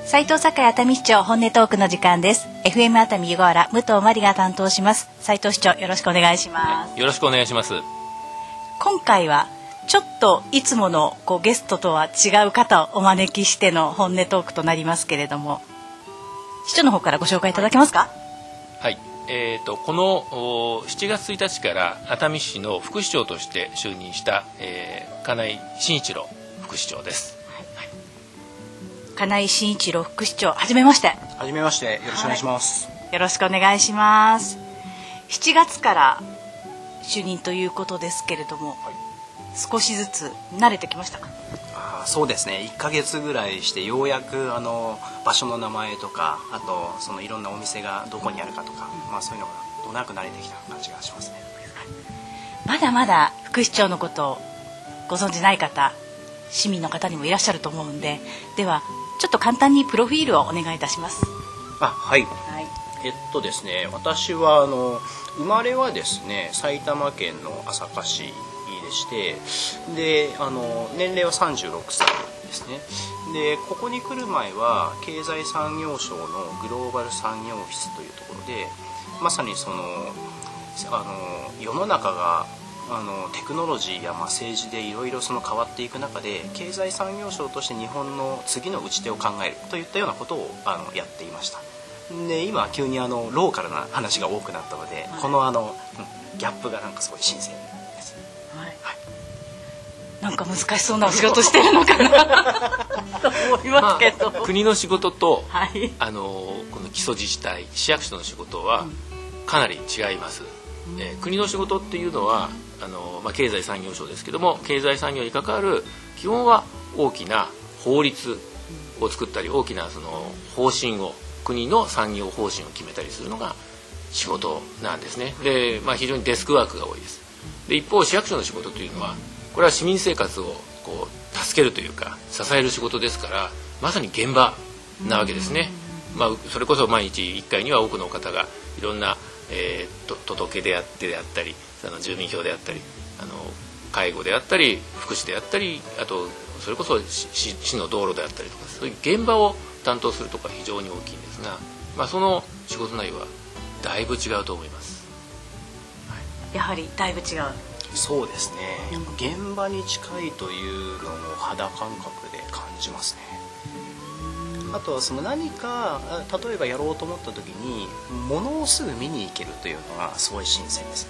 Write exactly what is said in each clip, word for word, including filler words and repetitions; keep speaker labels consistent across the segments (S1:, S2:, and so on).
S1: 斉藤栄熱海市長本音トークの時間です。 エフエム 熱海湯河原武藤真理が担当します。斉藤市長、よろしくお願いします。
S2: よろしくお願いします。
S1: 今回はちょっといつものこうゲストとは違う方をお招きしての本音トークとなりますけれども、市長の方からご紹介いただけますか？
S2: はい、えー、とこのしちがつついたちから熱海市の副市長として就任した、えー、金井真一郎副市長です。
S1: 金井真一郎副市長、はじめまして。
S3: はじめまして、よろしくお願いします、
S1: はい、よろしくお願いします。しちがつから就任ということですけれども、はい、少しずつ慣れてきましたか？
S3: あ、そうですね、いっかげつぐらいしてようやくあの場所の名前とか、あとそのいろんなお店がどこにあるかとか、うん、まあ、そういうのがどうなく慣れてきた感じがしますね。
S1: まだまだ副市長のことをご存じない方、市民の方にもいらっしゃると思うんで、ではちょっと簡単にプロフィールをお願いいたします。
S3: あ、はい、はい、えっとですね、私はあの生まれはですね、埼玉県の朝霞市でして、であの年齢はさんじゅうろくさいですね。でここに来る前は経済産業省のグローバル産業室というところで、まさにそのあの世の中があのテクノロジーやまあ政治でいろいろその変わっていく中で、経済産業省として日本の次の打ち手を考えるといったようなことをあのやっていました。で今急にあのローカルな話が多くなったので、はい、このあの、うん、ギャップがなんかすごい新鮮です、はいはい、
S1: なんか難しそうなお仕事してるのかなと思いますけど、
S2: まあ、国の仕事と、
S1: はい、
S2: あのこの基礎自治体市役所の仕事はかなり違います、うん、えー、国の仕事っていうのはあの、まあ、経済産業省ですけども、経済産業に関わる基本は大きな法律を作ったり、大きなその方針を、国の産業方針を決めたりするのが仕事なんですね。で、まあ、非常にデスクワークが多いです。で一方市役所の仕事というのは、これは市民生活をこう助けるというか支える仕事ですから、まさに現場なわけですね。まあ、それこそ毎日いっかいには多くの方がいろんな、えー、と届けであってであったり、その住民票であったり、あの介護であったり福祉であったり、あとそれこそ 市, 市の道路であったりとか、そういう現場を担当するとか非常に大きいんですが、まあ、その仕事内容はだいぶ違うと思います、
S1: はい、やはりだいぶ違う。
S3: そうですね、現場に近いというのを肌感覚で感じますね。あとはその何か例えばやろうと思った時に物をすぐ見に行けるというのがすごい新鮮ですね。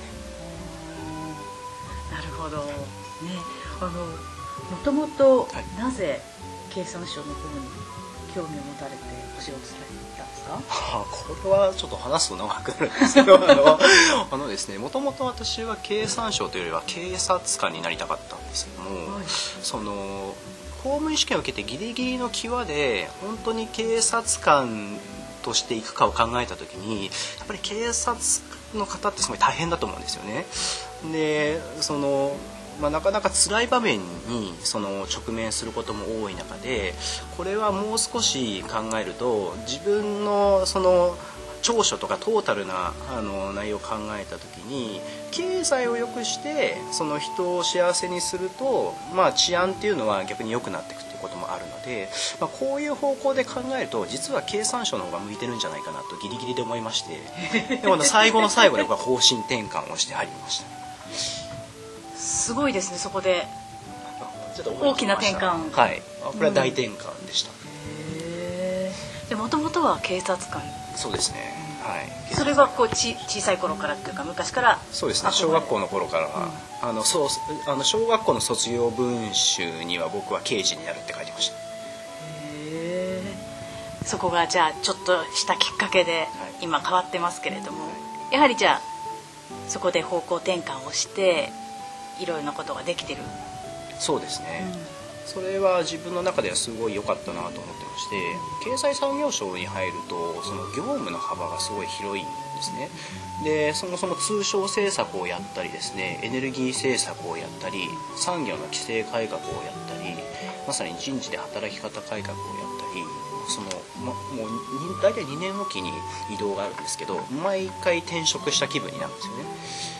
S1: なるほど、ね、あのもともとなぜ経産省の方に興味を持たれてお仕事されていたんですか？
S3: はあ、これはちょっと話すと長くなるんですけどあのあのですね、もともと私は経産省というよりは警察官になりたかったんですけども、はい、その公務員試験を受けてギリギリの際で本当に警察官としていくかを考えた時に、やっぱり警察の方ってすごい大変だと思うんですよね。でそのまあ、なかなか辛い場面にその直面することも多い中で、これはもう少し考えると自分のその長所とかトータルなあの内容を考えた時に、経済を良くしてその人を幸せにすると、まあ、治安っていうのは逆に良くなっていくということもあるので、まあ、こういう方向で考えると実は経産省の方が向いてるんじゃないかなとギリギリで思いまして、でも最後の最後で僕は方針転換をして入りました。
S1: すごいですね、そこで
S3: ちょっと
S1: 大きな転換。
S3: はい、これは大転換でした。
S1: へえ。もともとは警察官。
S3: そうですね、はい、
S1: それがこうち小さい頃からっていうか昔から。
S3: そうですね、小学校の頃から、うん、あのそうあの小学校の卒業文集には僕は刑事になるって書いてました。へ
S1: え。そこがじゃあちょっとしたきっかけで今変わってますけれども、はい、やはりじゃあそこで方向転換をしていろいろなことができてる。
S3: そうですね、うん、それは自分の中ではすごい良かったなと思ってまして、経済産業省に入るとその業務の幅がすごい広いんですね。でそもそも通商政策をやったりですね、エネルギー政策をやったり、産業の規制改革をやったり、まさに人事で働き方改革をやったり、その、ま、もう大体にねんおきに異動があるんですけど、毎回転職した気分になるんですよね。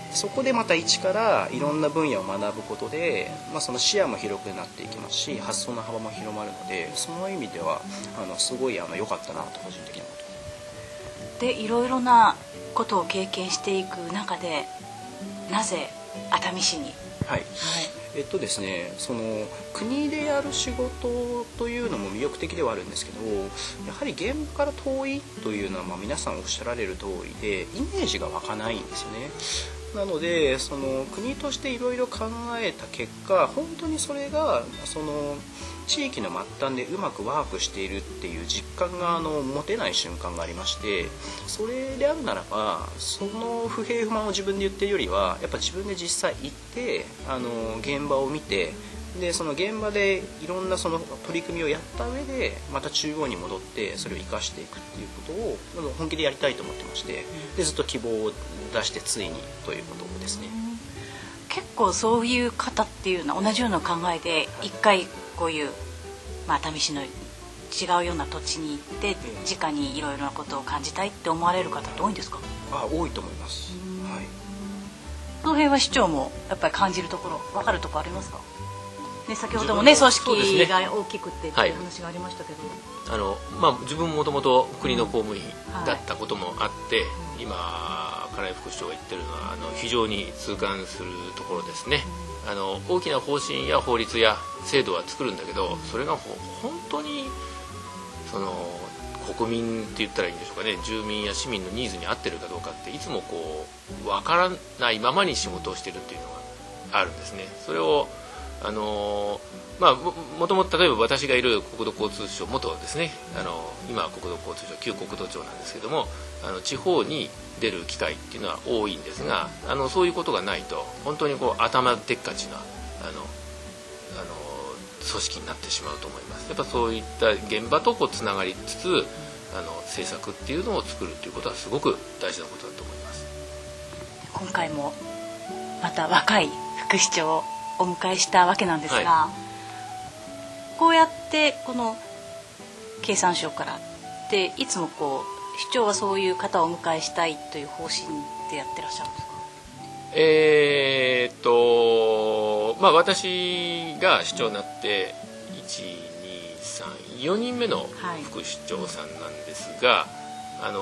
S3: そこでまた一からいろんな分野を学ぶことで、まあ、その視野も広くなっていきますし発想の幅も広まるので、その意味ではあのすごいあの良かったなと個人的に思ってます。
S1: でいろいろなことを経験していく中でなぜ熱海市に、
S3: はい、はい、えっとですね、その国でやる仕事というのも魅力的ではあるんですけど、やはり現場から遠いというのは、まあ、皆さんおっしゃられる通りでイメージが湧かないんですよね。なのでその国としていろいろ考えた結果、本当にそれがその地域の末端でうまくワークしているっていう実感があの持てない瞬間がありまして、それであるならばその不平不満を自分で言ってるよりはやっぱ自分で実際行ってあの現場を見て、でその現場でいろんなその取り組みをやった上でまた中央に戻ってそれを生かしていくっていうことを本気でやりたいと思ってまして、でずっと希望を出してついにということですね。
S1: 結構そういう方っていうのは同じような考えで一回こういう、まあ、熱海市の違うような土地に行って直にいろいろなことを感じたいって思われる方って多いんですか？
S3: あ、多いと思います。はい。
S1: その辺は市長もやっぱり感じるところ分かるところありますか？ね、先ほどもね組織が大きくってっていう話がありましたけど、
S2: はい、あのまあ、自分ももともと国の公務員だったこともあって、うんはい、今金井副市長が言ってるのはあの非常に痛感するところですね。あの大きな方針や法律や制度は作るんだけど、それが本当にその国民って言ったらいいんでしょうかね、住民や市民のニーズに合ってるかどうかっていつもこう分からないままに仕事をしてるっていうのがあるんですね。それをあのまあ、も, もともと例えば私がいる国土交通省元ですね、あの今は国土交通省旧国土庁なんですけども、あの地方に出る機会っていうのは多いんですが、あのそういうことがないと本当にこう頭でっかちなあのあの組織になってしまうと思います。やっぱそういった現場とこうつながりつつあの政策っていうのを作るっていうことはすごく大事なことだと思います。
S1: 今回もまた若い副市長をお迎えしたわけなんですが、はい、こうやってこの経産省からっていつもこう市長はそういう方をお迎えしたいという方針でやってらっしゃるんですか？
S2: えー、っとまあ私が市長になっていち、に、さん、よにんめの副市長さんなんですが、はい、あの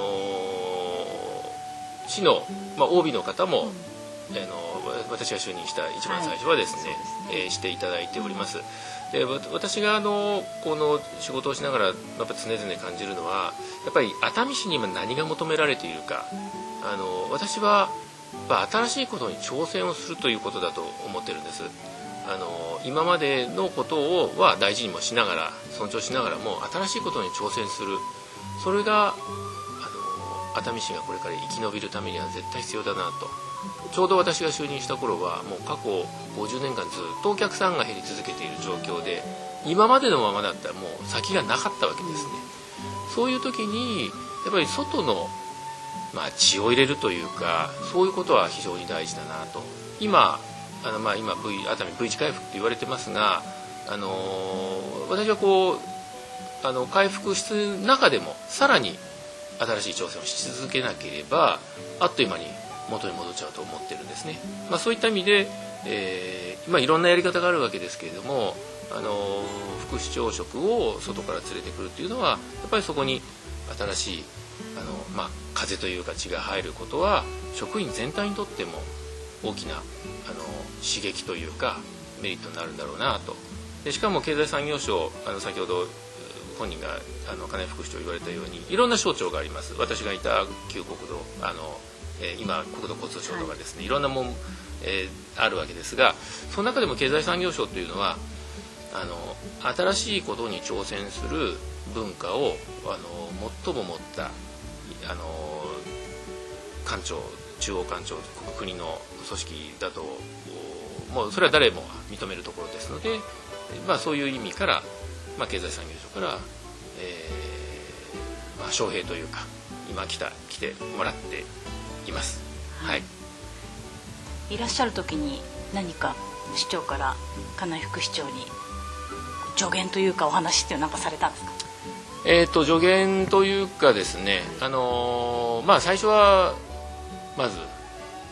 S2: 市の、まあ、オービー の方も、うん、あの私が就任した一番最初はですね、はい、えー、していただいております。で私があのこの仕事をしながらやっぱ常々感じるのは、やっぱり熱海市に今何が求められているか、あの私はやっぱ新しいことに挑戦をするということだと思ってるんです。あの今までのことをは大事にもしながら尊重しながらも新しいことに挑戦する、それがあの熱海市がこれから生き延びるためには絶対必要だなと。ちょうど私が就任した頃はもう過去ごじゅうねんかんずっとお客さんが減り続けている状況で、今までのままだったらもう先がなかったわけですね。そういう時にやっぱり外の、まあ、血を入れるというか、そういうことは非常に大事だなと。今あの、まあ、今 v 熱海 V 字回復って言われてますが、あのー、私はこうあの回復する中でもさらに新しい挑戦をし続けなければあっという間に元に戻っちゃうと思ってるんですね。まあ、そういった意味で、えーまあ、いろんなやり方があるわけですけれども、あの副市長職を外から連れてくるっていうのはやっぱりそこに新しいあの、まあ、風というか血が入ることは職員全体にとっても大きなあの刺激というかメリットになるんだろうなと。でしかも経済産業省、あの先ほど本人があの金井副市長言われたようにいろんな省庁があります。私がいた旧国土あのえー、今国土交通省とかですね、いろんなもん、えー、あるわけですが、その中でも経済産業省というのはあの新しいことに挑戦する文化をあの最も持ったあの官庁中央官庁国の組織だともうそれは誰もが認めるところですので、まあ、そういう意味から、まあ、経済産業省から、えーまあ、招聘というか今来た来てもらっています。はい。
S1: いらっしゃる時に何か市長から金井副市長に助言というかお話っていうのは何かされたんですか？
S2: えーと助言というかですね、あのー、まあ最初はまず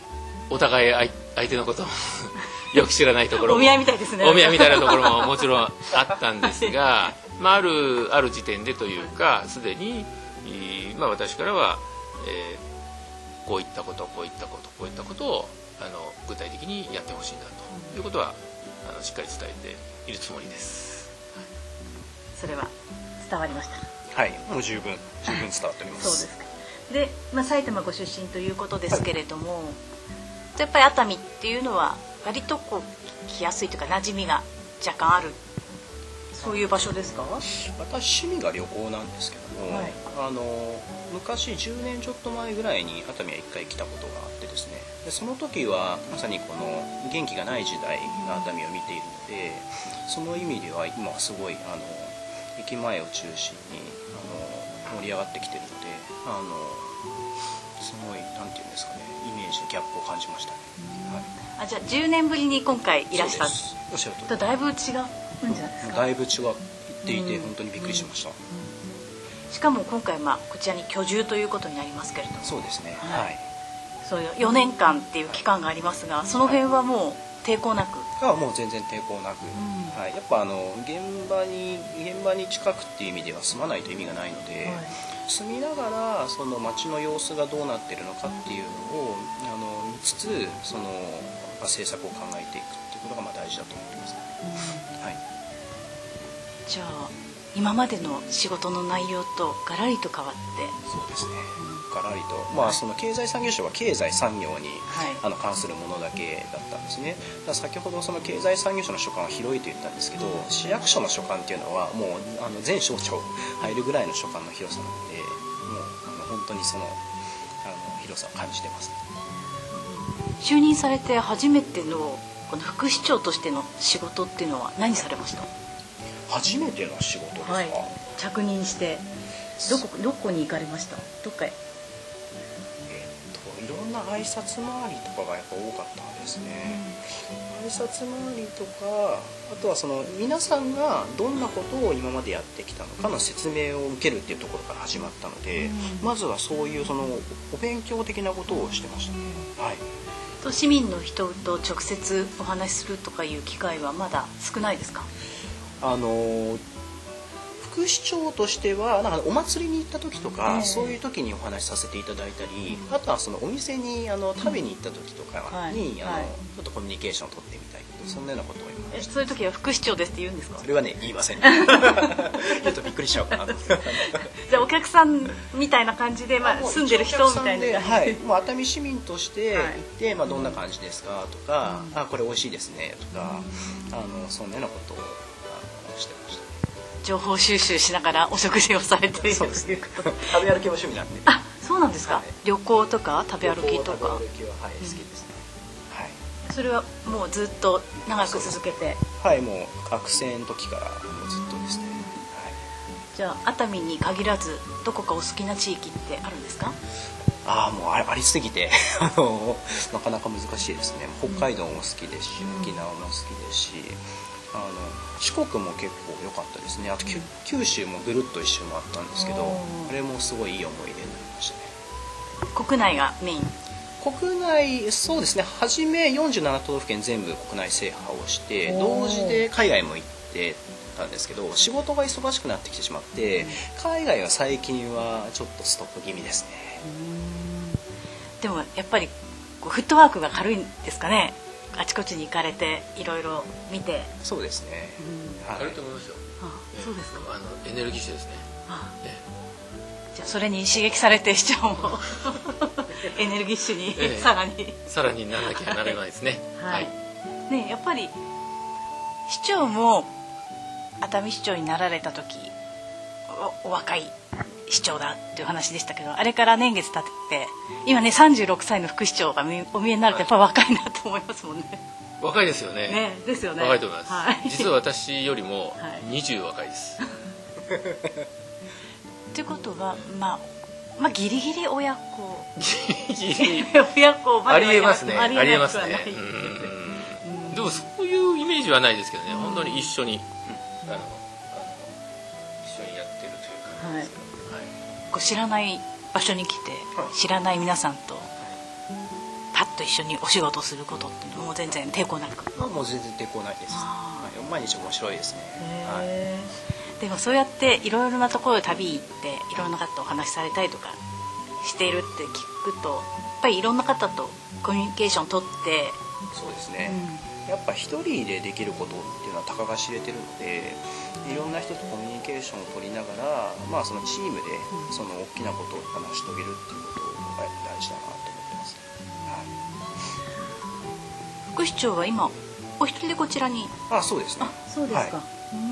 S2: お互い相相手のことをよく知らないところも
S1: お見合いみたいですね。
S2: お見合いみたいなところももちろんあったんですが、まあ、あるある時点でというかすでに、まあ、私からは、えー、こういったことこういったことこういったことをあの具体的にやってほしいんだということはあのしっかり伝えているつもりです。
S1: それは伝わりました。
S3: はい、もう十分十分伝わっております。
S1: そうですか。で、まあ、埼玉ご出身ということですけれども、はい、やっぱり熱海っていうのは割とこう来やすいというか馴染みが若干ある、そういう場所ですか？
S3: 私趣味が旅行なんですけども、はい、あの昔じゅうねんちょっと前ぐらいに熱海はいっかい来たことがあってですね、でその時はまさにこの元気がない時代の熱海を見ているので、その意味では今はすごいあの駅前を中心にあの盛り上がってきてるので、あのすごいなんていうんですかね、イメージのギャップを感じましたね。はい、
S1: あ、じゃあじゅうねんぶりに今回いらした。
S3: おっしゃると
S1: とだいぶ違うんじゃないですか？
S3: だいぶ違っていて、うん、本当にびっくりしました。うん
S1: うん、しかも今回、まあ、こちらに居住ということになりますけれども。
S3: そうですね。
S1: はい。
S3: はい、
S1: そういうよねんかんっていう期間がありますが、その辺はもう抵抗なく。
S3: あ、もう全然抵抗なく、うん、はい、やっぱあの現場に現場に近くっていう意味では住まないと意味がないので、はい、住みながらその街の様子がどうなってるのかっていうのをあの見つつ、その政策を考えていくっていうことがまあ大事だと思ってます、ね。うん、はい。
S1: じゃあ今までの仕事の内容とガラリと変わって。
S3: そうですね。ガラリと、まあ、その経済産業省は経済産業に、
S1: はい、
S3: あの関するものだけだったんですね。だから先ほどその経済産業省の所管は広いと言ったんですけど、市役所の所管っていうのはもうあの全省庁入るぐらいの所管の広さなので、もうあの本当にそのあの広さを感じてます、ね。
S1: 就任されて初めてのこの副市長としての仕事っていうのは何されました？
S3: 初めての仕事ですか？はい、
S1: 着任してどこどこに行かれました？どっかへ？
S3: いろんな挨拶回りとかがやっぱ多かったんですね。うん、挨拶回りとか、あとはその皆さんがどんなことを今までやってきたのかの説明を受けるっていうところから始まったので、うん、まずはそういうそのお勉強的なことをしてましたね。うん、はい。
S1: と市民の人と直接お話しするとかいう機会はまだ少ないですか？
S3: あの副市長としてはなんかお祭りに行った時とか、えー、そういう時にお話しさせていただいたり、うん、あとはそのお店にあの食べに行った時とかに、うん、あの、はい、ちょっとコミュニケーションを取ってみたい、うん、そんなようなことを言いました。
S1: そういう時は副市長ですって言うんですか？
S3: それはね言いません。言うとびっくりしちゃうかな。
S1: じゃあお客さんみたいな感じで、まあ、住んでる人みたいな感じで、
S3: はい、もう熱海市民として行って、はい、まあ、どんな感じですかとか、うん、あこれ美味しいですねとか、うん、あのそんなようなことをあのしてました。
S1: 情報収集しながらお食事をされているということ。
S3: 食べ歩きも趣味なんで。
S1: あ、そうなんですか。はい、旅行とか食べ歩きとか。
S3: 食べ歩きは、はい、好きですね。うん、はい。
S1: それはもうずっと長く続けて。
S3: はい、もう学生の時からもうずっとですね。はい。
S1: じゃあ熱海に限らずどこかお好きな地域ってあるんですか？
S3: ああ、もうありすぎてあのなかなか難しいですね。北海道も好きですし、うん、沖縄も好きですし。あの四国も結構良かったですね。あと、うん、九州もぐるっと一周回ったんですけど、あれもすごいいい思い出になりましたね。
S1: 国内がメイン？
S3: 国内、そうですね。初めよんじゅうなな都道府県全部国内制覇をして同時で海外も行ってたんですけど、仕事が忙しくなってきてしまって、うん、海外は最近はちょっとストップ気味ですね。
S1: うん、でもやっぱりフットワークが軽いんですかね。あちこちに行かれていろいろ見て。
S3: そうですね。
S2: うん、はい、軽いと思いますよ。
S1: あ、そうですか。
S2: あのエネルギッシュですね。ああ、ね、じゃ
S1: あそれに刺激されて市長もエネルギッシュに、ええ、さらに
S2: さらにならなきゃならないですね。
S1: はい。ね、やっぱり市長も熱海市長になられた時お、お若い市長だっていう話でしたけど、あれから年月経って今ねさんじゅうろくさいの副市長がお見えになるとやっぱり若いなと思いますもんね。
S2: 若いですよね。
S1: ね、ですよね。
S2: 若いと思います。はい、実は私よりもにじゅう若いです。
S1: ということは、まあ、まあギリギリ親子
S2: ギリギリ
S1: 親子までは
S2: ありえますね。
S1: ありえます
S2: ね。でもそういうイメージはないですけどね。本当に一緒に、あの、あの一緒にやってるという感じですけど。はい、
S1: こう知らない場所に来て、知らない皆さんとパッと一緒にお仕事することっていうのも全然抵抗なく？
S3: あもう全然抵抗ないです、はい、毎日面白いですね。
S1: へー、はい、でもそうやっていろいろなところで旅行っていろんな方とお話しされたりとかしているって聞くと、やっぱりいろんな方とコミュニケーション取って。
S3: そうですね、うん、やっぱ一人でできることっていうのはたかが知れてるので、いろんな人とコミュニケーションを取りながら、まあ、そのチームでその大きなことを成し遂げるっていうことが大事だなと思ってます、
S1: はい、副市長は今お一人でこちらに？
S3: あ、そうですね。
S1: あ、そうですか、はい、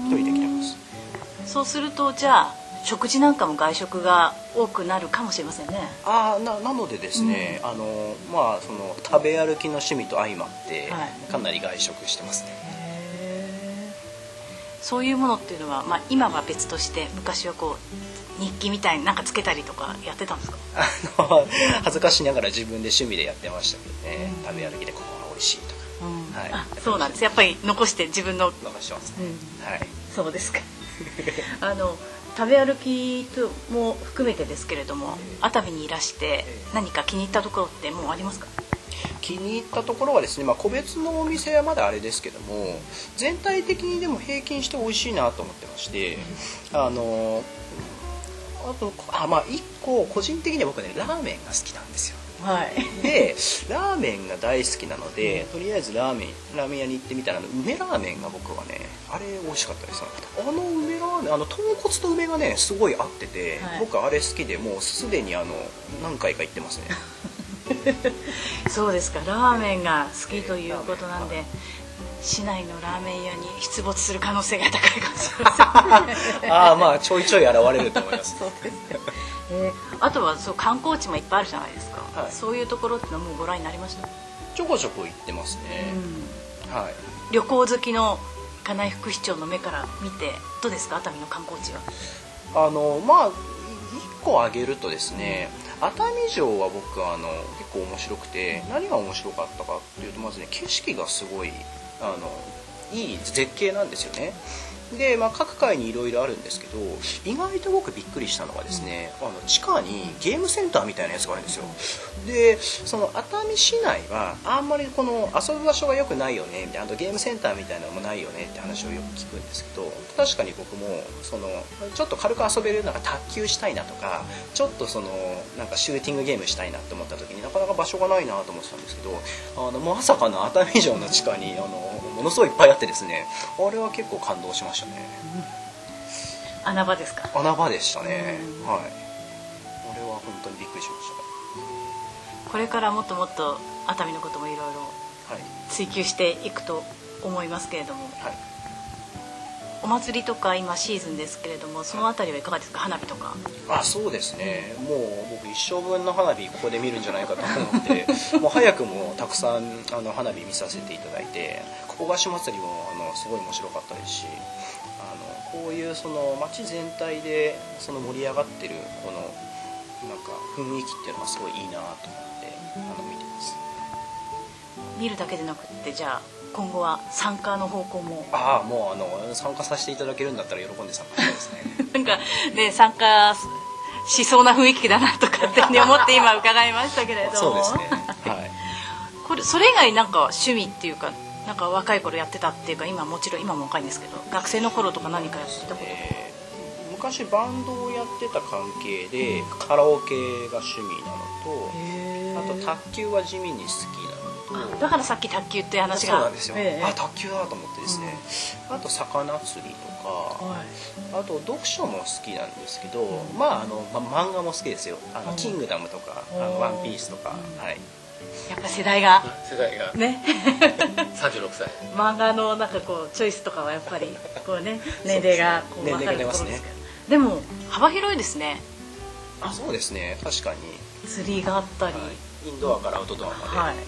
S3: 一人で来てます。
S1: そうするとじゃあ食事なんかも外食が多くなるかもしれませんね。
S3: あ な, なのでですね、うん、あのまあその食べ歩きの趣味と相まって、はい、かなり外食してますね。
S1: へー、そういうものっていうのは、まあ、今は別として昔はこう日記みたいになんかつけたりとかやってたんですか？
S3: あの恥ずかしながら自分で趣味でやってましたけどね、うん、食べ歩きでここが美味しいとか、
S1: うん、はい、あ、そうなんです。やっぱり残して自分の
S3: 残してますね、うん、はい。
S1: そうですかあの食べ歩きも含めてですけれども、熱海にいらして何か気に入ったところってもうありますか？
S3: 気に入ったところはですね、まあ、個別のお店はまだあれですけども、全体的にでも平均して美味しいなと思ってまして、あのあとあ、まあ、いっこ個人的には僕ねラーメンが好きなんですよ。
S1: はい、
S3: でラーメンが大好きなので、とりあえずラーメンラーメン屋に行ってみたら、梅ラーメンが僕はねあれ美味しかったです。あの梅ラーメン、あの豚骨と梅がねすごい合ってて、はい、僕あれ好きでもうすでにあの何回か行ってますね
S1: そうですか、ラーメンが好きということなんで、市内のラーメン屋に出没する可能性が高いかもしれません
S3: ああ、まあちょいちょい現れると思います
S1: そうですね、えー、あとはそう観光地もいっぱいあるじゃないですか、はい、そういうところってのはもうご覧になりました？
S3: ちょこちょこ行ってますね、うん、はい、
S1: 旅行好きの金井副市長の目から見てどうですか、熱海の観光地は？
S3: あのまあいっこ挙げるとですね、熱海城は僕はあの結構面白くて、何が面白かったかっていうと、まずね景色がすごいあのいい絶景なんですよね。で、まあ、各階にいろいろあるんですけど、意外と僕びっくりしたのがですね、あの地下にゲームセンターみたいなやつがあるんですよ。でその熱海市内はあんまりこの遊ぶ場所が良くないよねみたいな、あとゲームセンターみたいなのもないよねって話をよく聞くんですけど、確かに僕もそのちょっと軽く遊べるなんか卓球したいなとか、ちょっとそのなんかシューティングゲームしたいなと思った時になかなか場所がないなと思ってたんですけど、あのまさかの熱海城の地下にあのものすごいいっぱいあってですね、あれは結構感動しましたね、
S1: うん、穴場ですか？
S3: 穴場でしたね、うん、はい、これは本当にびっくりしました。
S1: これからもっともっと熱海のこともいろいろ追求していくと思いますけれども、はい、お祭りとか今シーズンですけれども、そのあたりはいかがですか、花火とか？あ、そうですね、もう僕一生分の花火ここで見るんじゃないかと思ってもう早くもたくさんあの花火見させていただいて、ここがし祭りもあのすごい面白かったですし、あのこういうその街全体でその盛り上がってるこのなんか雰囲気っていうのはすごいいいなと思ってあの見てます。 見るだけでなくってじゃあ今後は参加の方向も？
S3: ああ、もうあの参加させていただけるんだったら喜んで参加したいですね
S1: なんかね、参加しそうな雰囲気だなとかって思って今伺いましたけれど
S3: そうですね、はい、
S1: これそれ以外なんか趣味っていうか、なんか若い頃やってたっていうか、今もちろん今も若いんですけど、学生の頃とか何かやってたこととか？え
S3: ー、昔バンドをやってた関係でカラオケが趣味なのと、あと卓球は地味に好きなのと、
S1: だからさっき卓球っていう話が。
S3: そうなんですよ、えー、あ、卓球だと思ってですね、うん、あと魚釣りとか、はい、あと読書も好きなんですけど、うん、まああの、ま、漫画も好きですよ。あの、うん、キングダムとかあのワンピースとか、はい、
S1: やっぱ世代が
S2: 世代が
S1: ね
S2: さんじゅうろくさい
S1: 漫画のなんかこうチョイスとかはやっぱりこうね年齢がこう分かるところですけど、ね、でも幅広いですね。
S3: あ、そうですね、確かに
S1: 釣りがあったり、はい、
S3: インドアからアウトドアまで、はいはい、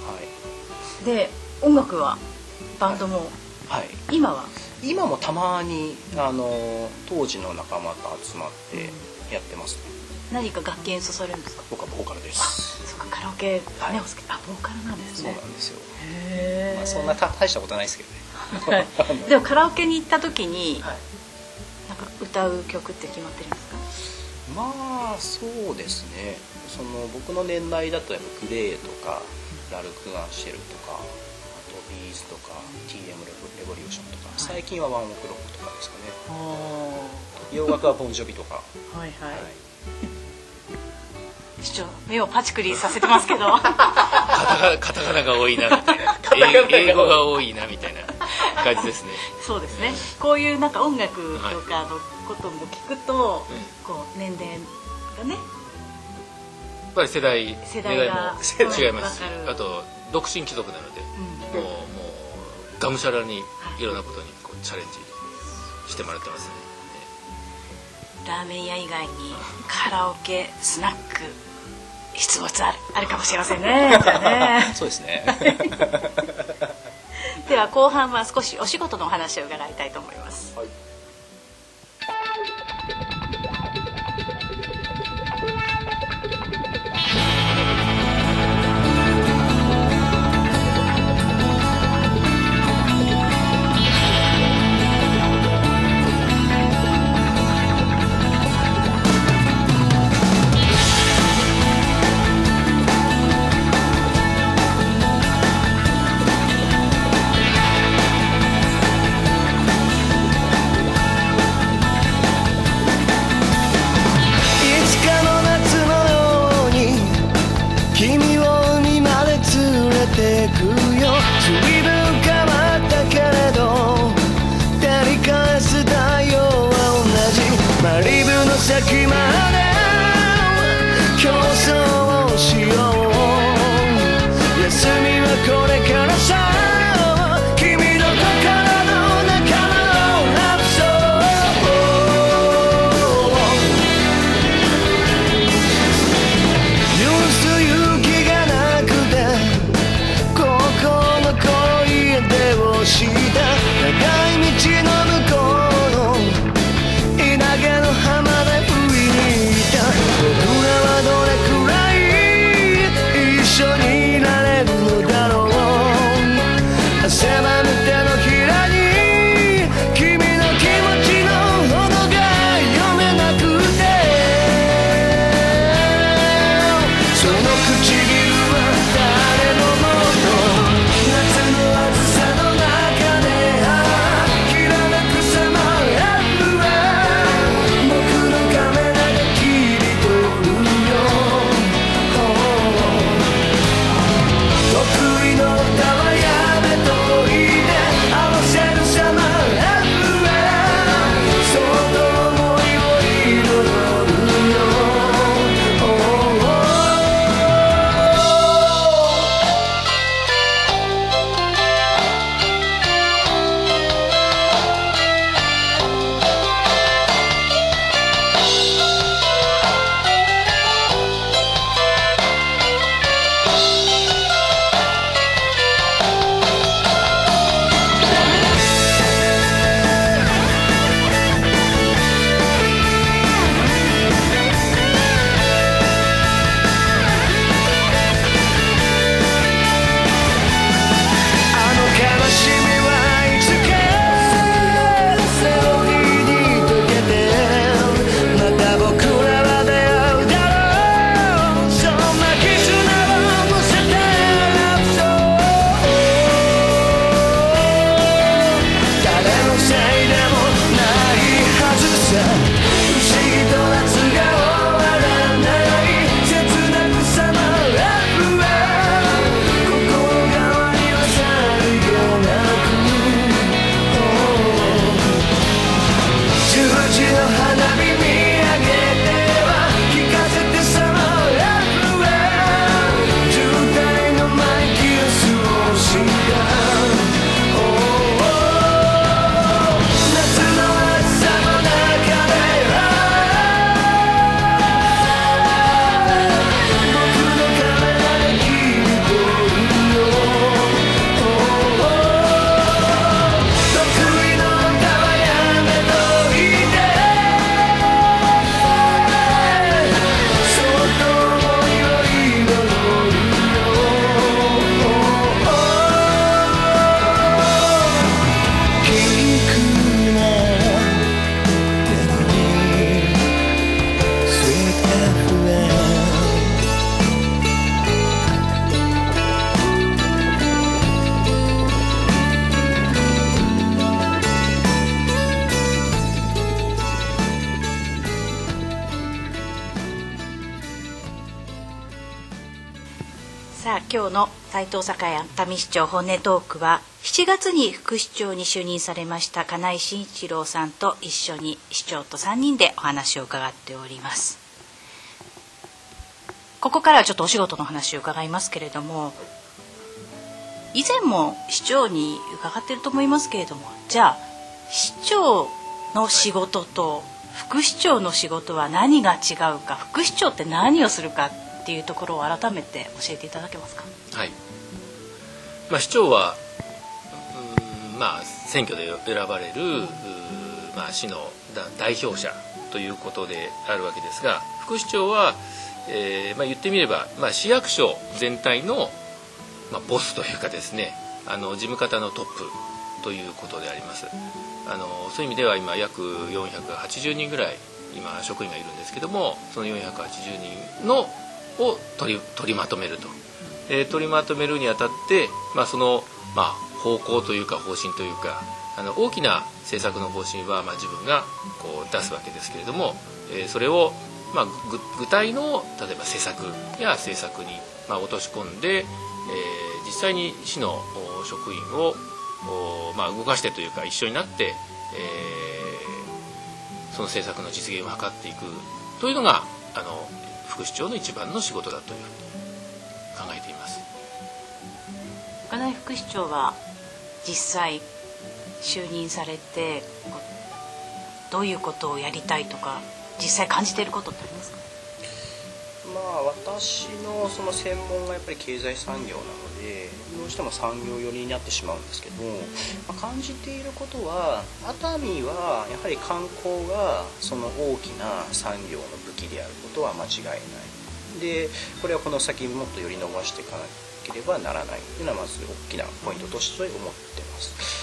S1: で音楽はバンドも、はい、今は
S3: 今もたまにあの当時の仲間と集まってやってますね。
S1: 何か楽器演奏されるんですか？
S3: 僕はボーカルです。
S1: あ、そうか、カラオケね、はい、お好き。あ、ボーカルなんですね。
S3: そうなんですよ。
S1: へー、
S3: まあ、そんな大したことないですけどね
S1: でもカラオケに行った時に、はい、なんか歌う曲って決まってるんですか？
S3: まあそうですね、その僕の年代だとやっぱグレーとか、 ラルク・アンシェルとか、あとビーズとか ティーエム レボリューションとか、最近はワンオクロックとかですかね。洋楽はボンジョビとか。
S1: はいはい、
S3: はい、
S1: ちょっと目をパチクリさせてますけど
S2: カタカタカナが多いなみたいな英語が多いなみたいな感じですね。
S1: そうですね、こういうなんか音楽とかのことも聞くと、はい、こう年齢がね、
S2: やっぱり世代
S1: 世代が
S2: 違います。あと独身貴族なので、うん、もうもうがむしゃらにいろんなことにこうチャレンジしてもらってますね。
S1: ラーメン屋以外にカラオケ、スナック、出没ある、あるかもしれませんね。じゃあね。
S3: そうですね。
S1: では後半は少しお仕事のお話を伺いたいと思います。はい、
S4: 先まで競争をしよう。休みはこれからさ。君の心の中のラブソング。許す勇気がなくて高校の頃家出をした長い道の向こうの稲毛の浜で僕らはどれくらい一緒にいられるのだろう。
S1: ゃあ今日の斉藤栄熱海市長本音トークはしちがつに副市長に就任されました金井慎一郎さんと一緒に市長とさんにんでお話を伺っております。ここからはちょっとお仕事の話を伺いますけれども、以前も市長に伺っていると思いますけれども、じゃあ市長の仕事と副市長の仕事は何が違うか、副市長って何をするかっていうところを改めて教えていただけますか。
S2: はい、まあ、市長はうん、まあ、選挙で選ばれる、まあ、市の代表者ということであるわけですが、副市長は、えーまあ、言ってみれば、まあ、市役所全体のまあ、ボスというかですね、あの事務方のトップということであります。あのそういう意味では今約よんひゃくはちじゅうにんぐらい今職員がいるんですけども、そのよんひゃくはちじゅうにんのを取り、取りまとめると、えー、取りまとめるにあたって、まあ、その、まあ、方向というか方針というか、あの大きな政策の方針はまあ自分がこう出すわけですけれども、えー、それをまあ具体の例えば施策や政策にまあ落とし込んで、えー、実際に市の職員を、まあ、動かしてというか一緒になって、えー、その政策の実現を図っていくというのがあの副市長の一番の仕事だというふうに考えています。
S1: 金井副市長は実際就任されてどういうことをやりたいとか実際感じていることってありますか。
S3: まあ、私のその専門がやっぱり経済産業なのでどうしても産業寄りになってしまうんですけど、まあ、感じていることは熱海はやはり観光がその大きな産業の武器であることは間違いないで、これはこの先もっとより伸ばしていかなければならないというのはまず大きなポイントとして思ってます。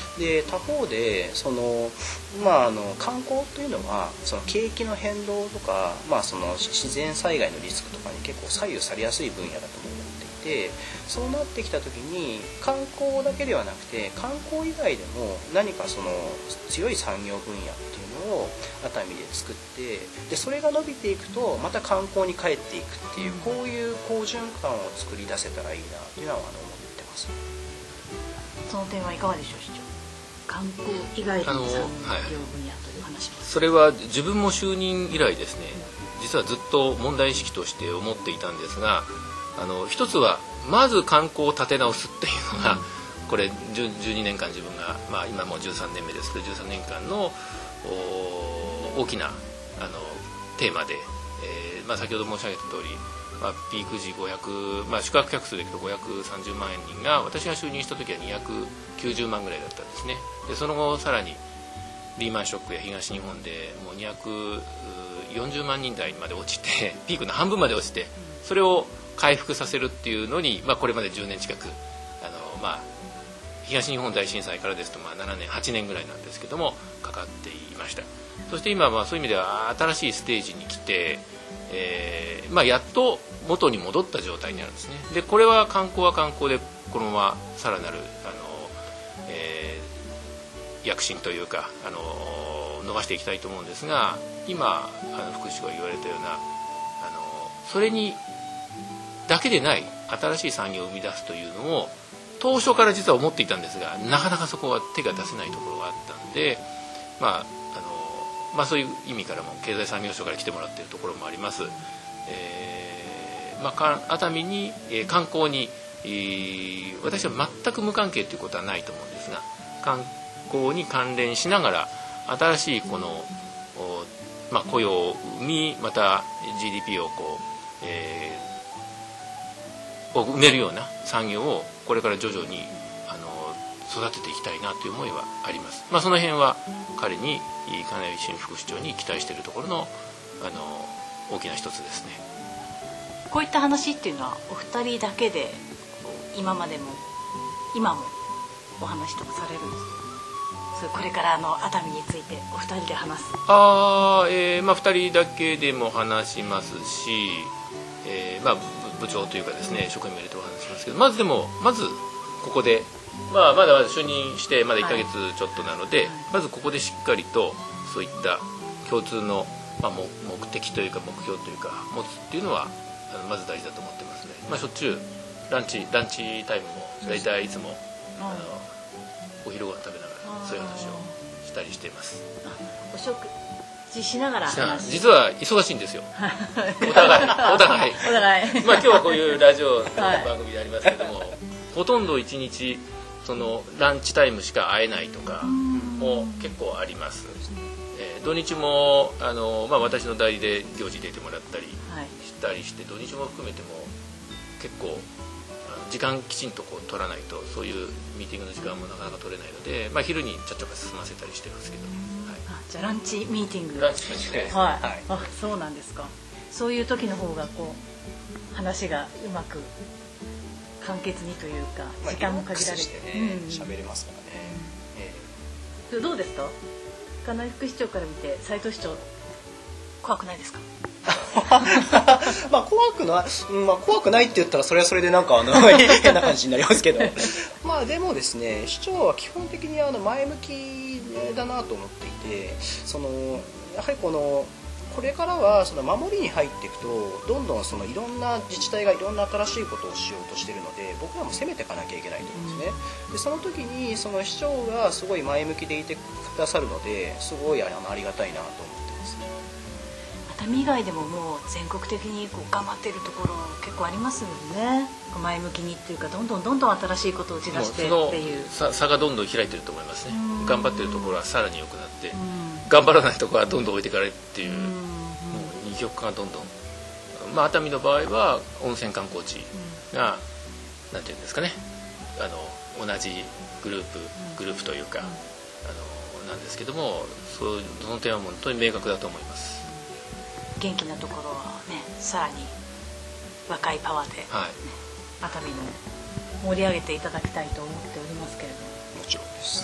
S3: で他方でその、まあ、あの観光というのはその景気の変動とか、まあ、その自然災害のリスクとかに結構左右されやすい分野だと思っていて、そうなってきた時に観光だけではなくて観光以外でも何かその強い産業分野っていうのを熱海で作って、でそれが伸びていくとまた観光に帰っていくっていう、こういう好循環を作り出せたらいいなというのはあの思ってます。
S1: その点はいかがでしょう市長。観光以外の産業分野という話も、はい、
S2: それは自分も就任以来ですね、実はずっと問題意識として思っていたんですが、あの一つはまず観光を立て直すっていうのが、これじゅうにねんかん自分が、まあ、今もうじゅうさんねんめですけどじゅうさんねんかんの大きなあのテーマで、えーまあ、先ほど申し上げた通り、まあ、ピーク時ごひゃく、まあ、宿泊客数でいくとごひゃくさんじゅうまんにんが私が就任した時はにひゃくきゅうじゅうまんぐらいだったんですね。でその後さらにリーマンショックや東日本でもうにひゃくよんじゅうまんにん台まで落ちて、ピークの半分まで落ちて、それを回復させるっていうのに、まあ、これまでじゅうねん近くあの、まあ、東日本大震災からですとまあななねんはちねんぐらいなんですけどもかかっていました。そして今はまあそういう意味では新しいステージに来て、えーまあ、やっと元に戻った状態にあるんですね。でこれは観光は観光でこのままさらなるあの、えー、躍進というかあの伸ばしていきたいと思うんですが、今あの福士が言われたようなあのそれにだけでない新しい産業を生み出すというのを当初から実は思っていたんですが、なかなかそこは手が出せないところがあったんで、まああのまあ、そういう意味からも経済産業省から来てもらっているところもあります。えーまあ、熱海に、えー、観光に、えー、私は全く無関係ということはないと思うんですが、観光に関連しながら新しいこの、まあ、雇用を生み、また ジーディーピー をこう、えー、を埋めるような産業をこれから徐々にあの育てていきたいなという思いはあります。まあ、その辺は彼に金井新副市長に期待しているところの、あの大きな一つですね。
S1: こういった話っていうのはお二人だけで今までも今もお話とかされるんですか。それこれからあの熱海についてお二人で話す。
S2: あ、えーまあ、ふたりだけでも話しますし、えーまあ、部長というかですね職員も入れてお話しますけど、まずでもまずここで、まあ、まだまだ就任してまだいっかげつちょっとなので、はいはい、まずここでしっかりとそういった共通の、まあ、目的というか目標というか持つっていうのはまず大事だと思ってますね。まあ、しょっちゅうランチランチタイムも大体いつもあのお昼ご飯食べながらそういう話をしたりしています。
S1: お食事しながら話
S2: 実は忙しいんですよお互いお互い
S1: お互い
S2: まあ今日はこういうラジオの番組でありますけども、はい、ほとんど一日そのランチタイムしか会えないとかも結構あります。えー、土日もあの、まあ、私の代理で行事出てもらったりしたりして、はい、土日も含めても結構時間きちんとこう取らないとそういうミーティングの時間もなかなか取れないので、まあ、昼にちゃっちゃか済ませたりしてますけど、はい、
S1: あじゃあランチミーティング
S2: ランチミーティング、
S1: はい、はい、あそうなんですか。そういう時の方がこう話がうまく簡潔にというか時間も限られて
S3: 喋、ね、れますからね、
S1: うんえー、どうですか金井副市長から見て斉藤市長怖くないですか
S3: まあ怖くない、まあ、怖くないって言ったらそれはそれでなんかあの変な感じになりますけどまあでもですね市長は基本的にあの前向きだなと思っていて、そのやはりこのこれからはその守りに入っていくとどんどんそのいろんな自治体がいろんな新しいことをしようとしているので僕らも攻めていかなきゃいけないと思うんですね。でその時にその市長がすごい前向きでいてくださるのですごいありがたいなと思ってます。
S1: 熱海以外でももう全国的にこう頑張っているところ結構ありますもんね。前向きにっていうかどんどんどんどん新しいことを打ち出してっていう
S2: 差, 差がどんどん開いてると思いますね。頑張ってるところはさらに良くなって頑張らないところはどんどん置いていかれるっていう、もう二極化がどんどん、まあ、熱海の場合は温泉観光地が、うん、なんていうんですかね、あの同じグループグループというか、うん、あのなんですけども、そうその点は本当に明確だと思います。
S1: 元気なところはねさらに若いパワーで、ね、はい、熱海の盛り上げていただきたいと思っておりますけれども。
S3: もちろんです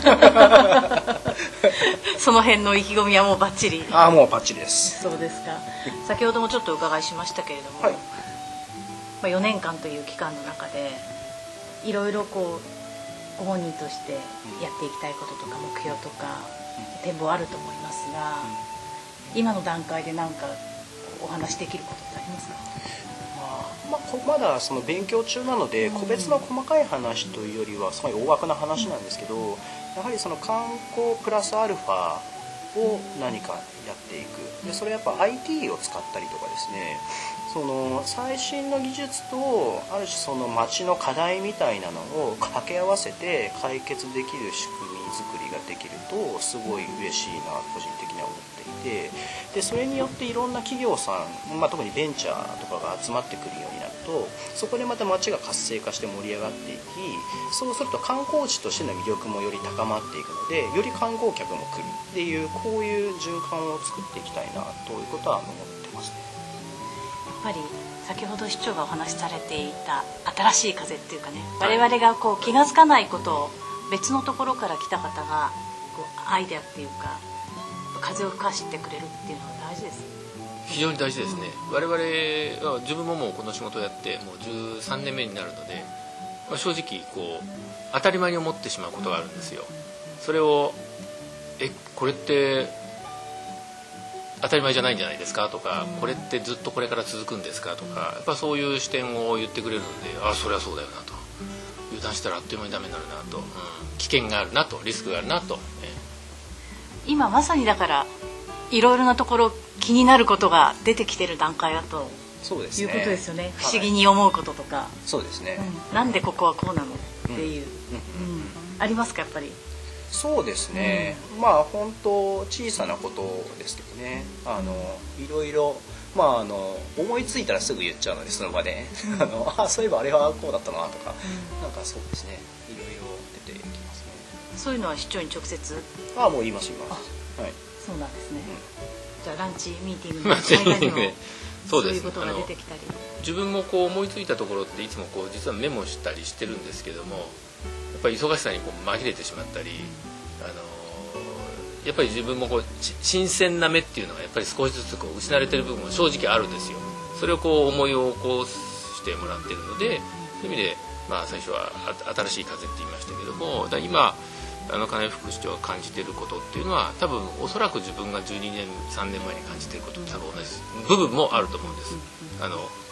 S1: その辺の意気込みはもうバッチリ。
S3: ああもうバッチリです。
S1: そうですか。先ほどもちょっとお伺いしましたけれども、はい、まあ、よねんかんという期間の中でいろいろこうご本人としてやっていきたいこととか目標とか展望あると思いますが、今の段階で何かお話しできることってありますか？
S3: まあ、まだその勉強中なので個別の細かい話というよりはすごい大枠な話なんですけど、やはりその観光プラスアルファを何かやっていく。でそれやっぱ アイティー を使ったりとかですね、その最新の技術とある種その街の課題みたいなのを掛け合わせて解決できる仕組み作りができるとすごい嬉しいな個人的には思っていて、でそれによっていろんな企業さん、まあ、特にベンチャーとかが集まってくるようになるとそこでまた街が活性化して盛り上がっていき、そうすると観光地としての魅力もより高まっていくのでより観光客も来るっていうこういう循環を作っていきたいなということは思ってますね。
S1: やっぱり先ほど市長がお話しされていた新しい風っていうかね、我々がこう気が付かないことを別のところから来た方がこうアイデアっていうか風を吹かしてくれるっていうのは大事です。
S2: 非常に大事ですね、うん、我々は自分ももうこの仕事をやってもうじゅうさんねんめになるので、まあ、正直こう当たり前に思ってしまうことがあるんですよ。それをえこれって当たり前じゃないんじゃないですかとか、これってずっとこれから続くんですかとか、やっぱそういう視点を言ってくれるので、あそれはそうだよなと、油断したらあっという間にダメになるなと、うん、危険があるなと、リスクがあるなと、ね、
S1: 今まさにだからいろいろなところ気になることが出てきてる段階だと
S3: そうです、ね、
S1: いうことですよね。不思議に思うこととか、はい、
S3: そうですね、
S1: うん、なんでここはこうなのっていう、うんうんうん、ありますかやっぱり。
S3: そうですね、うん、まあ本当小さなことですけどね、あのいろいろ、まあ、あの思いついたらすぐ言っちゃうのでその場で、うん、あのあそういえばあれはこうだったなとか、うん、なんかそうですね、いろいろ出てきますね。
S1: そういうのは市長に直接
S3: あもう言います言います、はい、
S1: そうなんですね、うん、じゃあランチミーティングの間にもそういうことが出てきたり、
S2: 自分もこう思いついたところっていつもこう実はメモしたりしてるんですけども、やっぱり忙しさにこう紛れてしまったり、あのー、やっぱり自分もこう新鮮な目っていうのがやっぱり少しずつこう失われてる部分も正直あるんですよ。それをこう思いを起こしてもらってるので、そういう意味で、まあ、最初は新しい風って言いましたけども、だ今あの金井副市長が感じていることっていうのは多分おそらく自分がじゅうにねんさんねんまえに感じていることと多分同じ部分もあると思うんです。あの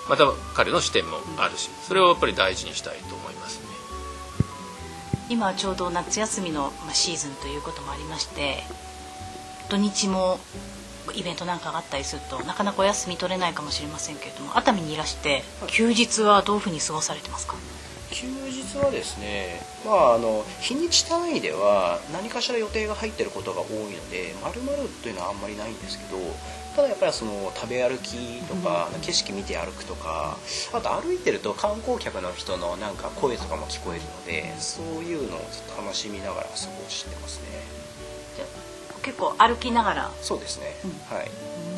S2: また彼の視点もあるし、それをやっぱり大事にしたいと思いますね。
S1: 今ちょうど夏休みのシーズンということもありまして、土日もイベントなんかがあったりするとなかなかお休み取れないかもしれませんけれども、熱海にいらして休日はどういうふうに過ごされてますか？
S3: 休日はですね、まあ、あの日にち単位では何かしら予定が入っていることが多いので丸々というのはあんまりないんですけど、ただやっぱりその食べ歩きとか、うん、景色見て歩くとか、あと歩いてると観光客の人のなんか声とかも聞こえるので、そういうのをちょっと楽しみながら過ごしてますね。
S1: じゃあ結構歩きながら。
S3: そうですね、うん、はい。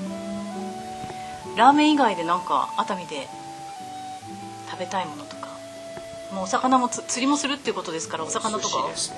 S1: ラーメン以外でなんか熱海で食べたいものとか、もうお魚もつ釣りもするっていうことですから、お魚とか。
S3: 寿司ですね。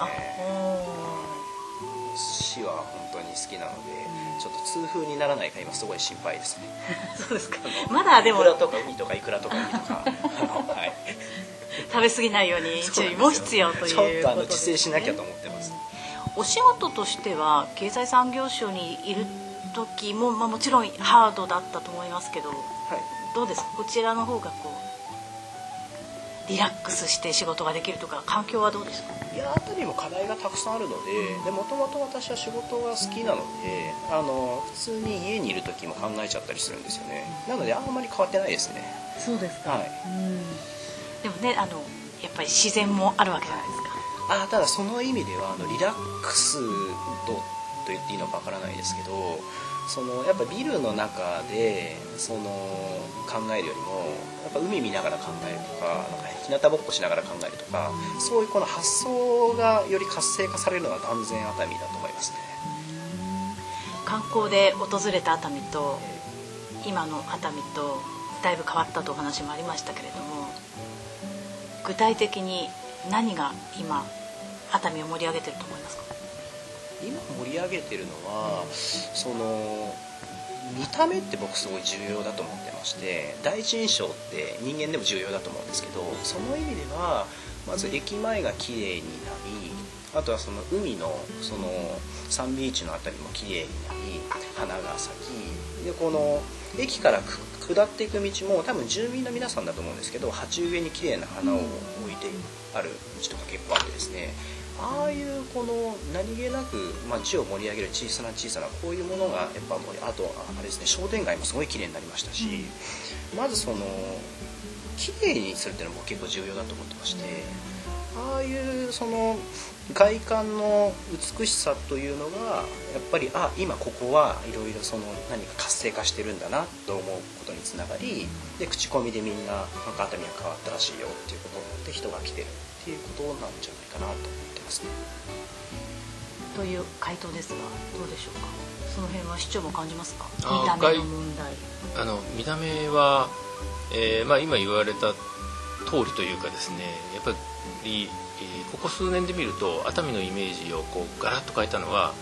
S3: 寿司は本当に好きなので、うん、ちょっと痛風にならないか今すごい心配ですね。
S1: そうですか。まだでも
S3: イクラとかウニとかイクラとかウニとかはい、
S1: 食べ過ぎないように注意も必要ということですね。
S3: ちょっとあの自制しなきゃと思ってます。
S1: お仕事としては経済産業省にいる時も、まあ、もちろんハードだったと思いますけど、はい、どうですか、こちらの方がこうリラックスして仕事ができるとか、環境はどうですか？
S3: いや、あたりも課題がたくさんあるので、もともと私は仕事が好きなので、あの普通に家にいる時も考えちゃったりするんですよね。なのであんまり変わってないですね。
S1: そうですか、
S3: はい、
S1: うん。でもね、あのやっぱり自然もあるわけじゃないですか。
S3: あ、ただその意味ではあのリラックスとと言っていいのかわからないですけど、そのやっぱビルの中でその考えるよりもやっぱ海見ながら考えるとか、なんか日向ぼっこしながら考えるとか、そういうこの発想がより活性化されるのが断然熱海だと思いますね。
S1: 観光で訪れた熱海と今の熱海とだいぶ変わったとお話もありましたけれども、具体的に何が今熱海を盛り上げてると思いますか？
S3: 今盛り上げてるのはその見た目って僕すごい重要だと思ってまして、第一印象って人間でも重要だと思うんですけど、その意味ではまず駅前が綺麗になり、あとはその海のそのサンビーチのあたりも綺麗になり、花が咲きで、この駅から下っていく道も多分住民の皆さんだと思うんですけど、鉢植えに綺麗な花を置いてある道とか結構あってですね、ああいうこの何気なく街を盛り上げる小さな小さなこういうものがやっぱ、あとあれですね、商店街もすごい綺麗になりましたし、まずその綺麗にするっていうのも結構重要だと思ってまして、ああいうその外観の美しさというのがやっぱり、あ、今ここはいろいろその何か活性化してるんだなと思うことにつながり、で口コミでみんななんか熱海が変わったらしいよっていうことになって人が来てるっていうことなんじゃないかなと思ってますね。
S1: という回答ですが、どうでしょうか。その辺は市長も感じますか？
S2: あ、
S1: 見た目の問題。
S2: あの見た目は、えーまあ、今言われた通りというかですね、やっぱり、えー、ここ数年で見ると熱海のイメージをこうガラッと変えたのは、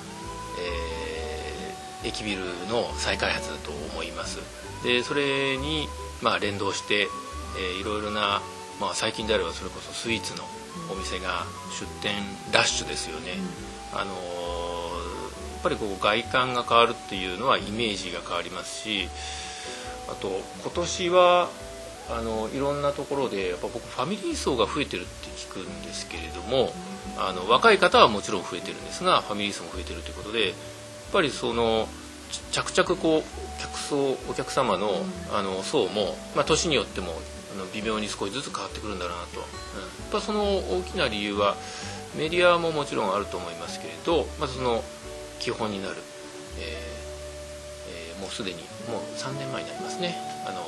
S2: えー、駅ビルの再開発だと思います。でそれに、まあ、連動して、えー、いろいろな、まあ、最近であればそれこそスイーツのお店が出店ラッシュですよね。うん、あのー、やっぱりこう外観が変わるっていうのはイメージが変わりますし、あと今年はあのいろんなところでやっぱ僕ファミリー層が増えてるって聞くんですけれども、あの若い方はもちろん増えてるんですが、ファミリー層も増えてるということで、やっぱりその着々こう客層お客様の、あの層も、まあ、年によってもあの微妙に少しずつ変わってくるんだなと、うん、やっぱその大きな理由はメディアももちろんあると思いますけれど、まずその基本になる、えーえー、もうすでにもうさんねんまえになりますね、あの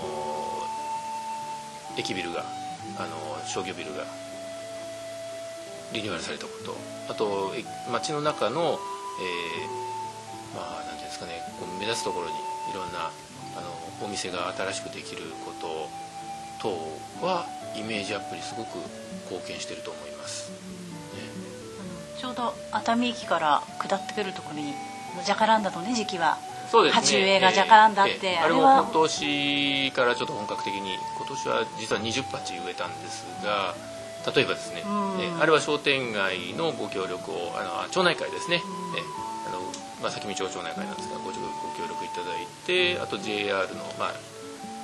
S2: 駅ビルが、あの商業ビルがリニューアルされたこと、あと街の中の、えー、まあなんていうんですかね、こう目立つところにいろんなあのお店が新しくできること等はイメージアップにすごく貢献していると思います、ね、
S1: あのちょうど熱海駅から下ってくるところにジャカランダのね時期は
S2: そうですね、
S1: 鉢植えがジャカランダって、
S2: えーえー、あれも今年からちょっと本格的に、今年は実はにじゅっ鉢植えたんですが、例えばですね、えー、あれは商店街のご協力を、あの町内会ですね、えーあのまあ、先道町町内会なんですが ご, ご協力いただいて、あと ジェイアール の、まあ、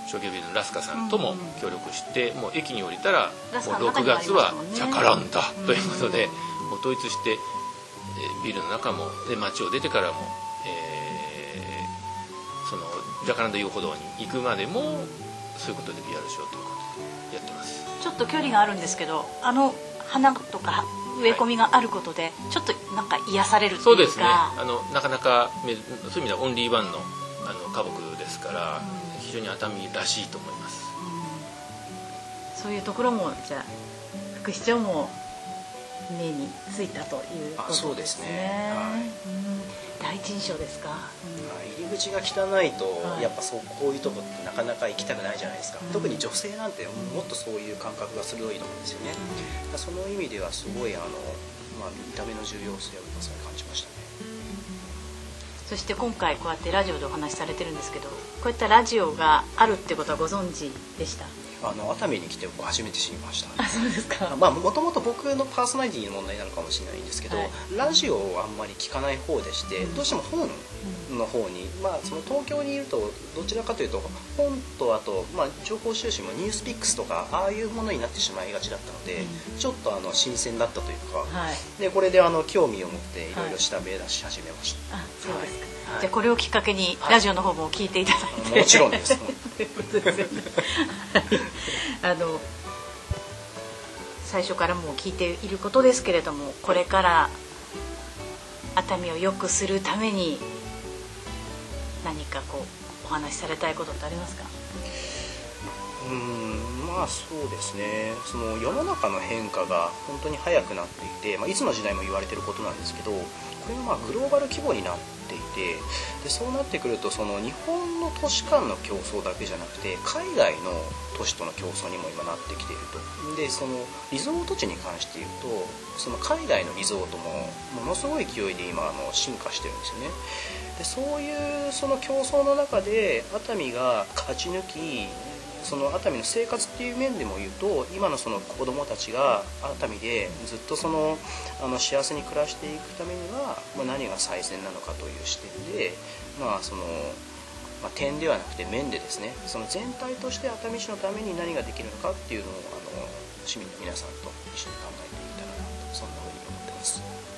S2: 小規模ビルのラスカさんとも協力して、うんうん、もう駅に降りたらもうろく
S1: がつ
S2: がつはジャカランダということで、うん、もう統一して、えー、ビルの中もで街を出てからも、えー、そのジャカランダ遊歩道に行くまでもそういうことで ピーアール しようということでやってます。ちょっと距離があるんですけど、あの花とか植え込みがあることで、はい、ちょっとなんか癒されるっていうか。そうですね、あのなかなかそういう意味ではオンリーワンのあの花木ですから、うん、非常に熱海らしいと思います、
S1: うん、そういうところもじゃあ副市長も目についたということですね。あ、そうですね、はい、うん、第一印象ですか。
S3: うん、入り口が汚いと、はい、やっぱそうこういうとこってなかなか行きたくないじゃないですか、うん、特に女性なんてもっとそういう感覚が鋭いと思うんですよね、うん、その意味ではすごいあの、まあ、見た目の重要性をそれ感じましたね。
S1: そして今回こうやってラジオでお話しされてるんですけど、こういったラジオがあるってことはご存知でした？
S3: あの熱海に来て僕初めて知りました。
S1: あ、そうですか。
S3: まあもともと僕のパーソナリティの問題なのかもしれないんですけど、はい、ラジオをあんまり聞かない方でして、うん、どうしても本の方に、まあその東京にいるとどちらかというと本とあとまあ情報収集もニュースピックスとかああいうものになってしまいがちだったので、うん、ちょっとあの新鮮だったというか、はい、でこれであの興味を持っていろいろ調べ出し始めました。はい、あ、そうですか。
S1: はい、じゃあこれをきっかけにラジオの方も聞いていただいて、
S3: はい、もちろんです。
S1: ということですよね。あの最初からもう聞いていることですけれども、これから熱海を良くするために何かこうお話しされたいことってありますか？
S3: うーん、まあそうですね、その世の中の変化が本当に早くなっていて、まあ、いつの時代も言われてることなんですけど、これがまあグローバル規模になっていて、でそうなってくるとその日本の都市間の競争だけじゃなくて海外の都市との競争にも今なってきていると。でそのリゾート地に関して言うと、その海外のリゾートもものすごい勢いで今あの進化してるんですよね。でそういうその競争の中で熱海が勝ち抜き、その熱海の生活っていう面でも言うと、今のその子どもたちが熱海でずっとそのあの幸せに暮らしていくためには、まあ、何が最善なのかという視点で、まあそのまあ、点ではなくて面でですね、その全体として熱海市のために何ができるのかっていうのをあの市民の皆さんと一緒に考えていけたらなと、そんなふうに思ってます。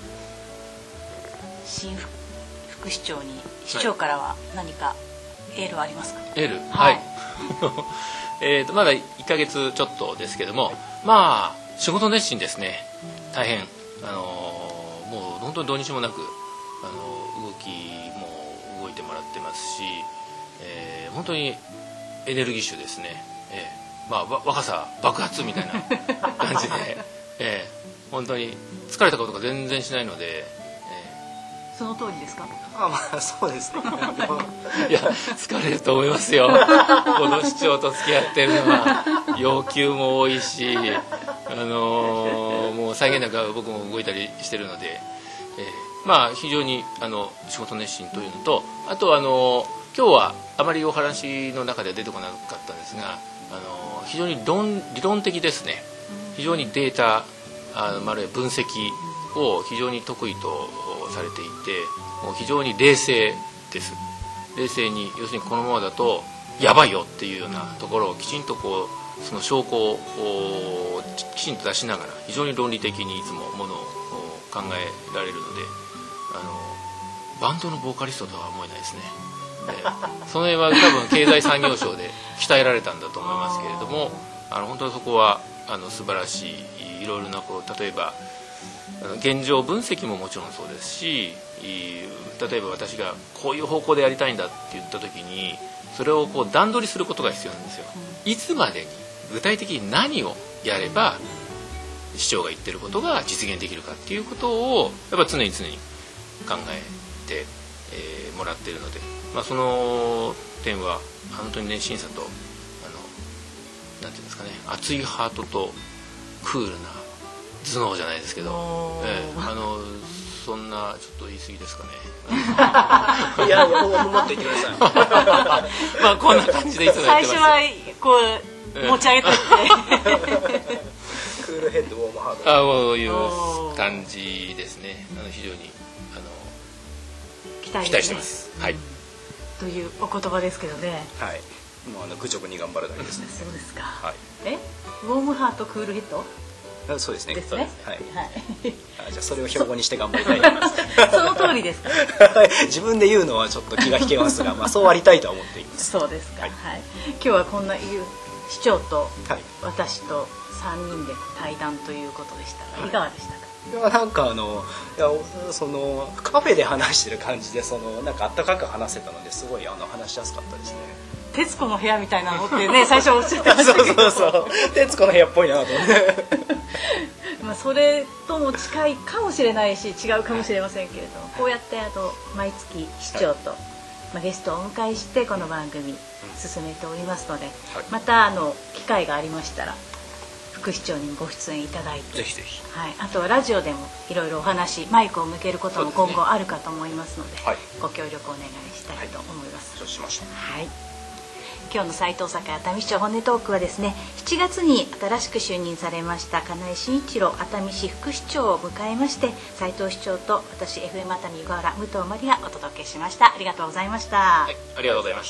S1: 新副市長に市長からは何かエールはありますか？
S2: エール、はい、はいえーとまだいっかげつちょっとですけども、まあ仕事熱心ですね。大変あのもう本当に土日もなくあの動きも動いてもらってますし、えー、本当にエネルギッシュですね。えー、まあ若さ爆発みたいな感じで、えー、本当に疲れたことが全然しないので。
S1: その通りですか？
S3: あ、まあそうですね。
S2: いや疲れると思いますよ。この市長と付き合ってるのは要求も多いし、あのー、もう際限なく僕も動いたりしてるので、えー、まあ非常にあの仕事熱心というのと、あとあの今日はあまりお話の中では出てこなかったんですが、あの非常に論理論的ですね。非常にデータあのあるいは分析を非常に得意とされていて、もう非常に冷静です。冷静に、要するにこのままだとやばいよっていうようなところをきちんとこうその証拠をきちんと出しながら、非常に論理的にいつもものを考えられるので、あのバンドのボーカリストとは思えないですね。でその辺は多分経済産業省で鍛えられたんだと思いますけれども、あの本当にそこはあの素晴らしい。いろいろなこう例えば現状分析ももちろんそうですし、例えば私がこういう方向でやりたいんだって言った時にそれをこう段取りすることが必要なんですよ。いつまでに具体的に何をやれば市長が言ってることが実現できるかっていうことをやっぱ常に常に考えて、えー、もらっているので、まあ、その点は本当に熱心さとあのなんていうんですかね、熱いハートとクールな頭脳じゃないですけど、ええ、あのそんなちょっと言い過ぎですかね。
S3: いやいや、もっと言ってください。
S2: まあこんな感じでいつもやってます。
S1: 最初はこう持ち上げてって、
S3: クールヘッドウォームハード。
S2: あ、こういう感じですね。あの非常にあの
S1: 期待、ね、
S2: 期待してます。はい。
S1: というお言葉ですけどね。
S3: はい。 もうあの愚直に頑張るだけですね。
S1: そうですか、
S3: はい、
S1: えウォームハートクールヘッド
S3: あそうですね。
S1: ですね。
S3: はい。
S1: はい。
S3: あじゃあそれを標語にして頑張りたいと思います。
S1: その通りですか。
S3: 自分で言うのはちょっと気が引けますが、まあそうありたいとは思っています。
S1: そうですか。は。
S3: はいい
S1: 今日はこんな市長と
S3: はい。
S1: 私とさんにんで対談ということでしたが、いかがでしたか。
S3: いやなんかあのいやそのカフェで話してる感じでそのなんかあったかく話せたのですごいあの話しやすかったですね。
S1: 徹子の部屋みたいなのってね最初おっしゃってましたけど。
S3: そうそうそう。徹子の部屋っぽいなと思って。
S1: まあそれとも近いかもしれないし違うかもしれませんけれども、こうやってあの毎月市長と、まあ、ゲストをお迎えしてこの番組進めておりますので、またあの機会がありましたら副市長にもご出演いただいて、
S3: ぜひぜひ。
S1: はい、あとはラジオでもいろいろお話マイクを向けることも今後あるかと思いますので、
S3: はい、
S1: ご協力お願いしたいと思います。
S3: そうしました。
S1: はい、今日の斉藤栄熱海市長本音トークはですね、しちがつに新しく就任されました金井慎一郎熱海市副市長を迎えまして、斉藤市長と私 エフエム 熱海湯河原武藤真理がお届けしました。ありがとうございました。
S2: はい、ありがとうございました。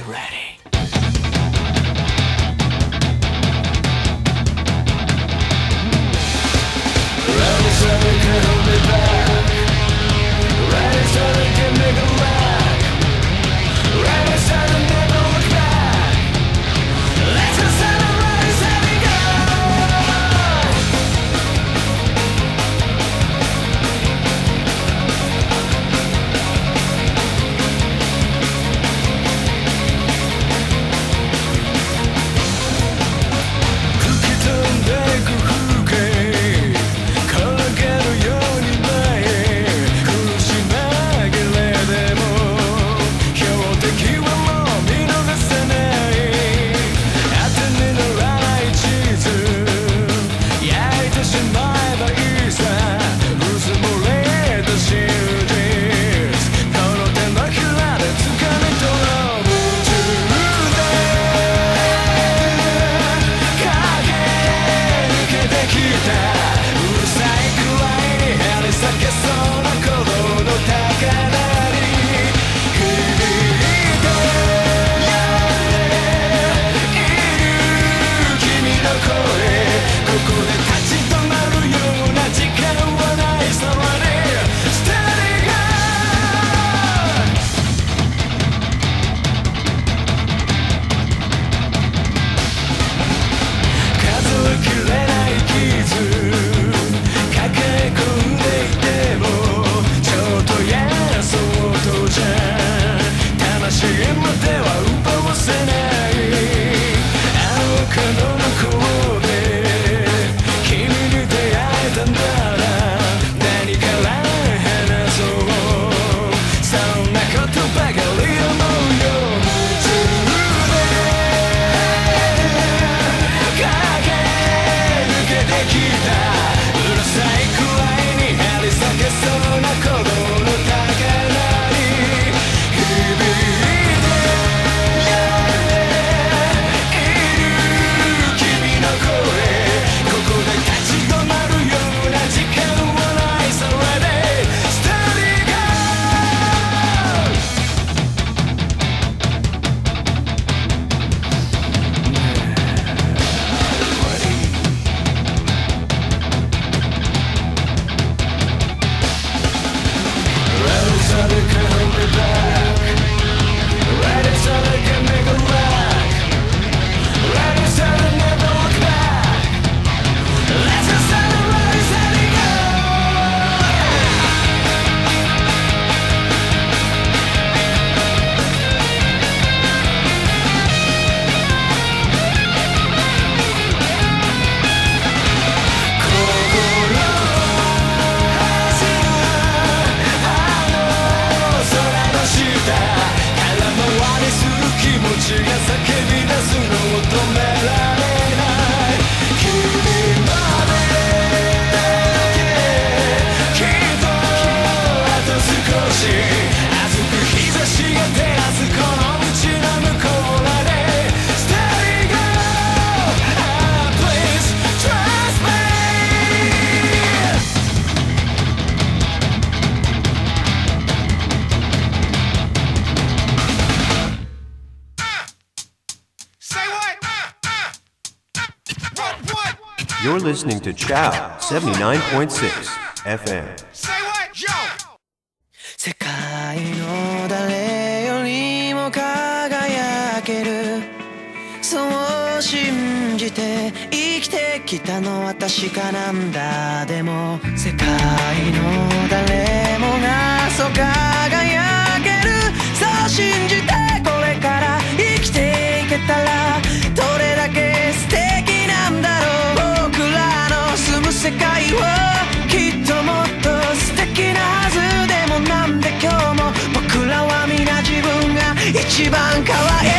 S4: you ready? Ready so they can hold me back. Ready so they can make a lack. Ready so they never look back. Let's go celebrate, let me go.
S5: You're listening to Chow seventy-nine point six エフエム。
S4: 世界の誰よりも輝ける、そう信じて生きてきたのは確かなんだ。でも世界の誰もがそう輝ける、そう信じてこれから生きていけたらどれだけ素敵なんだろう。僕らの住む世界はきっともっと素敵なはず。でもなんで今日も僕らは皆自分が一番可愛い